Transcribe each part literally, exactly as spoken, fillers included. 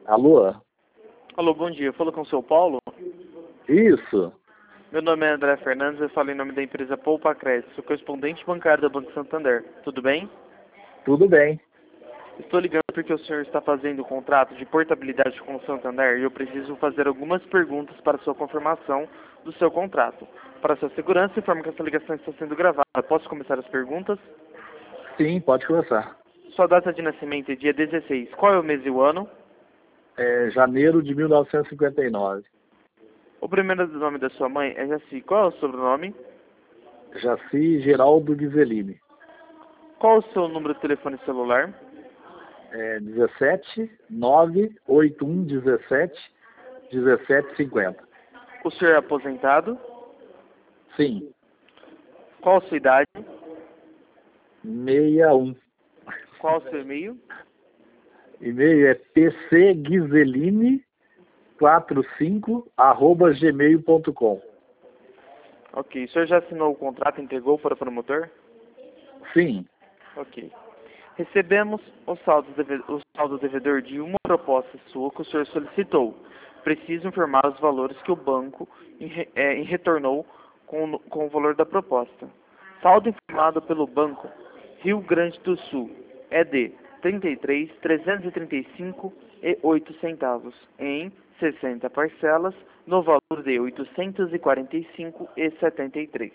Alô? Alô, bom dia. Falo com o seu Paulo? Isso. Meu nome é André Fernandes, eu falo em nome da empresa Poupa Crédito, sou correspondente bancário da Banco Santander. Tudo bem? Tudo bem. Estou ligando porque o senhor está fazendo o contrato de portabilidade com o Santander e eu preciso fazer algumas perguntas para sua confirmação do seu contrato. Para sua segurança, informo que essa ligação está sendo gravada. Posso começar as perguntas? Sim, pode começar. Sua data de nascimento é dia dezesseis. Qual é o mês e o ano? É janeiro de mil novecentos e cinquenta e nove. O primeiro nome da sua mãe é Jaci. Qual é o sobrenome? Jaci Geraldo Ghiseline. Qual o seu número de telefone celular? É dezessete, nove, oito um, dezessete, dezessete, cinquenta. O senhor é aposentado? Sim, Qual a sua idade? sessenta e um. Qual o seu e-mail? E-mail é pcghiseline quarenta e cinco arroba gmail ponto com. Ok. O senhor já assinou o contrato e entregou para o promotor? Sim, Ok. Recebemos o saldo, deve- o saldo devedor de uma proposta sua que o senhor solicitou. Preciso informar os valores que o banco em re- eh, em retornou com, o- com o valor da proposta. Saldo informado pelo banco Rio Grande do Sul é de trinta e três mil trezentos e trinta e cinco e oito centavos em sessenta parcelas no valor de oitocentos e quarenta e cinco e setenta e três.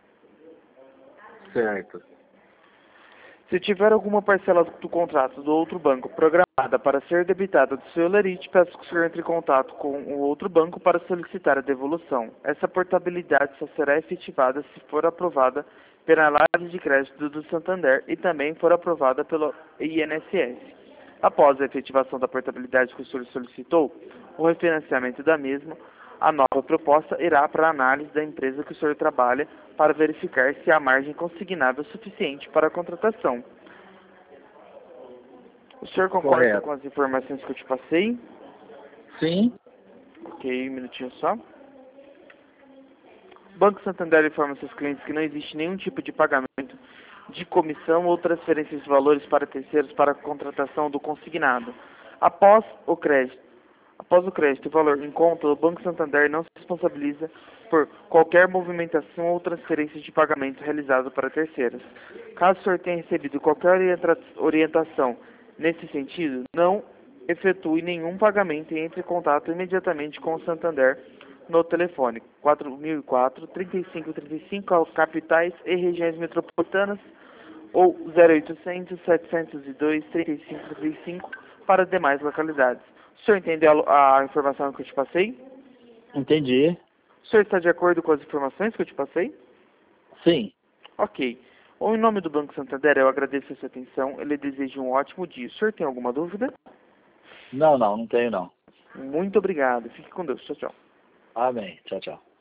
certo. Se tiver alguma parcela do contrato do outro banco programada para ser debitada do seu lerite, peço que o senhor entre em contato com o outro banco para solicitar a devolução. Essa portabilidade só será efetivada se for aprovada pela análise de crédito do Santander e também for aprovada pelo I N S S. Após a efetivação da portabilidade que o senhor solicitou, o refinanciamento da mesma, a nova proposta irá para a análise da empresa que o senhor trabalha para verificar se há margem consignável suficiente para a contratação. O senhor concorda Correto. com as informações que eu te passei? Sim, Ok, um minutinho só. O Banco Santander informa seus clientes que não existe nenhum tipo de pagamento de comissão ou transferência de valores para terceiros para a contratação do consignado. Após o crédito, após o crédito e valor em conta, o Banco Santander não se responsabiliza por qualquer movimentação ou transferência de pagamento realizado para terceiros. Caso o senhor tenha recebido qualquer orienta- orientação nesse sentido, não efetue nenhum pagamento e entre em contato imediatamente com o Santander no telefone quatro mil e quatro, trinta e cinco trinta e cinco aos capitais e regiões metropolitanas ou zero oitocentos, setecentos e dois, trinta e cinco trinta e cinco para demais localidades. O senhor entendeu a a informação que eu te passei? entendi. O senhor está de acordo com as informações que eu te passei? Sim. Ok. Bom, em nome do Banco Santander, eu agradeço a sua atenção. Ele deseja um ótimo dia. O senhor tem alguma dúvida? Não, não, não tenho não. Muito obrigado. Fique com Deus. Tchau, tchau. Amém. Tchau, tchau.